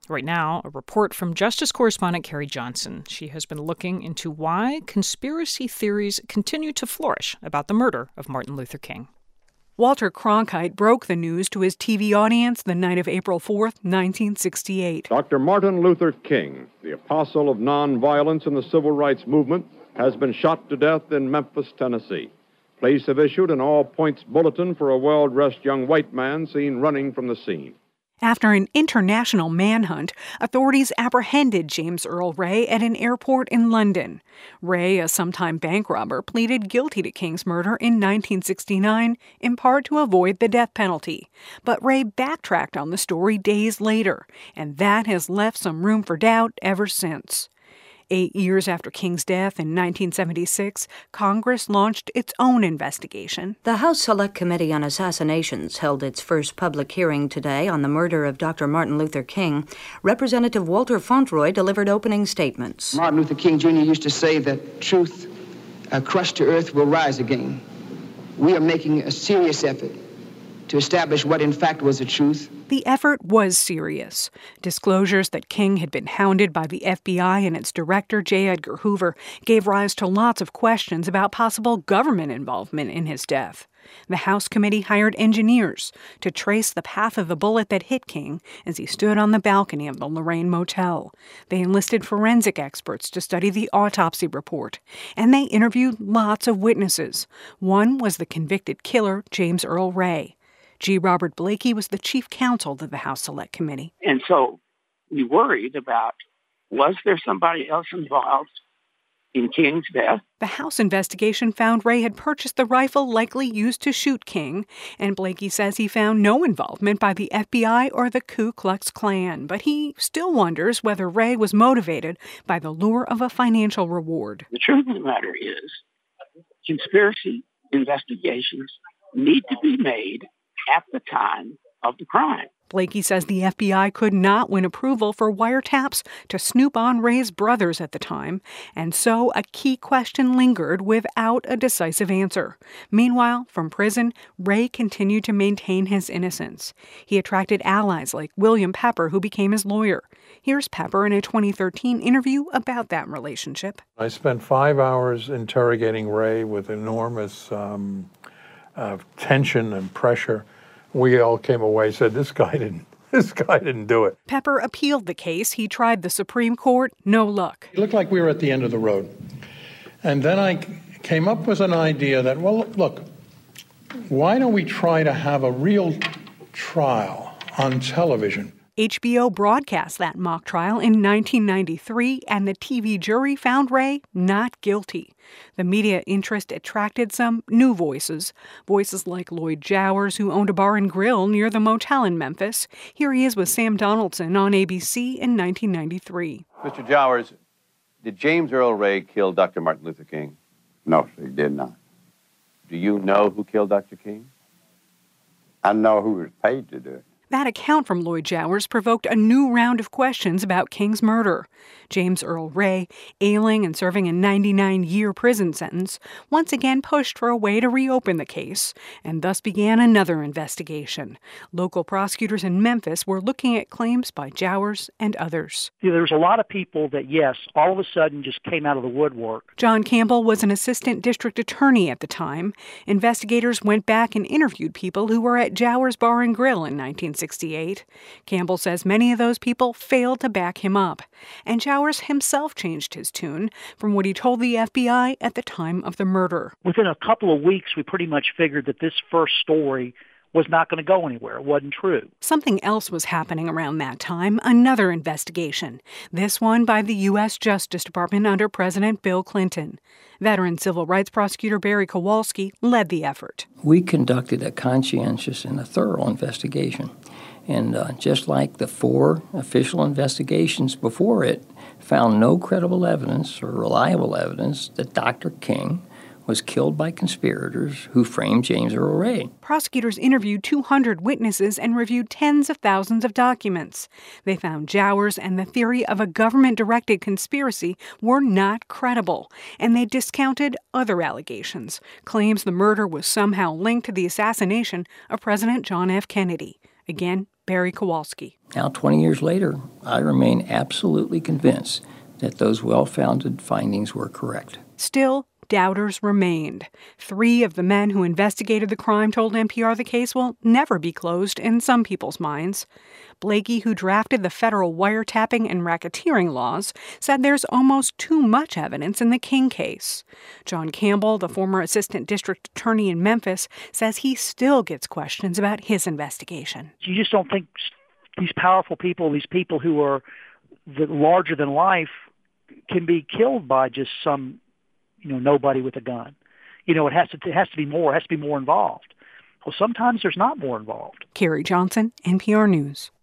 Right now, a report from Justice correspondent Carrie Johnson. She has been looking into why conspiracy theories continue to flourish about the murder of Martin Luther King. Walter Cronkite broke the news to his TV audience the night of April 4th, 1968. Dr. Martin Luther King, the apostle of nonviolence in the civil rights movement, has been shot to death in Memphis, Tennessee. Police have issued an all-points bulletin for a well-dressed young white man seen running from the scene. After an international manhunt, authorities apprehended James Earl Ray at an airport in London. Ray, a sometime bank robber, pleaded guilty to King's murder in 1969, in part to avoid the death penalty. But Ray backtracked on the story days later, and that has left some room for doubt ever since. 8 years after King's death in 1976, Congress launched its own investigation. The House Select Committee on Assassinations held its first public hearing today on the murder of Dr. Martin Luther King. Representative Walter Fauntroy delivered opening statements. Martin Luther King Jr. used to say that truth crushed to earth will rise again. We are making a serious effort to establish what in fact was the truth. The effort was serious. Disclosures that King had been hounded by the FBI and its director, J. Edgar Hoover, gave rise to lots of questions about possible government involvement in his death. The House committee hired engineers to trace the path of the bullet that hit King as he stood on the balcony of the Lorraine Motel. They enlisted forensic experts to study the autopsy report, and they interviewed lots of witnesses. One was the convicted killer, James Earl Ray. G. Robert Blakey was the chief counsel to the House Select Committee. And so we worried about, was there somebody else involved in King's death? The House investigation found Ray had purchased the rifle likely used to shoot King, and Blakey says he found no involvement by the FBI or the Ku Klux Klan, but he still wonders whether Ray was motivated by the lure of a financial reward. The truth of the matter is, conspiracy investigations need to be made at the time of the crime. Blakey says the FBI could not win approval for wiretaps to snoop on Ray's brothers at the time, and so a key question lingered without a decisive answer. Meanwhile, from prison, Ray continued to maintain his innocence. He attracted allies like William Pepper, who became his lawyer. Here's Pepper in a 2013 interview about that relationship. I spent 5 hours interrogating Ray with enormous tension and pressure. We all came away and said, this guy didn't do it. Pepper appealed the case. He tried the Supreme Court. No luck. It looked like we were at the end of the road. And then I came up with an idea that, well, look, why don't we try to have a real trial on television? HBO broadcast that mock trial in 1993, and the TV jury found Ray not guilty. The media interest attracted some new voices like Lloyd Jowers, who owned a bar and grill near the motel in Memphis. Here he is with Sam Donaldson on ABC in 1993. Mr. Jowers, did James Earl Ray kill Dr. Martin Luther King? No, sir, he did not. Do you know who killed Dr. King? I know who was paid to do it. That account from Lloyd Jowers provoked a new round of questions about King's murder. James Earl Ray, ailing and serving a 99-year prison sentence, once again pushed for a way to reopen the case, and thus began another investigation. Local prosecutors in Memphis were looking at claims by Jowers and others. There's a lot of people that, yes, all of a sudden just came out of the woodwork. John Campbell was an assistant district attorney at the time. Investigators went back and interviewed people who were at Jowers Bar and Grill in 1968. Campbell says many of those people failed to back him up, and Jowers himself changed his tune from what he told the FBI at the time of the murder. Within a couple of weeks, we pretty much figured that this first story was not going to go anywhere. It wasn't true. Something else was happening around that time, another investigation, this one by the U.S. Justice Department under President Bill Clinton. Veteran civil rights prosecutor Barry Kowalski led the effort. We conducted a conscientious and a thorough investigation. And just like the 4 official investigations before it, found no credible evidence or reliable evidence that Dr. King was killed by conspirators who framed James Earl Ray. Prosecutors interviewed 200 witnesses and reviewed tens of thousands of documents. They found Jowers and the theory of a government-directed conspiracy were not credible, and they discounted other allegations, claims the murder was somehow linked to the assassination of President John F. Kennedy. Again, Barry Kowalski. Now, 20 years later, I remain absolutely convinced that those well-founded findings were correct. Still, doubters remained. 3 of the men who investigated the crime told NPR the case will never be closed in some people's minds. Blakey, who drafted the federal wiretapping and racketeering laws, said there's almost too much evidence in the King case. John Campbell, the former assistant district attorney in Memphis, says he still gets questions about his investigation. You just don't think these powerful people, these people who are larger than life, can be killed by just some nobody with a gun. It has to be more. It has to be more involved. Well, sometimes there's not more involved. Carrie Johnson, NPR News.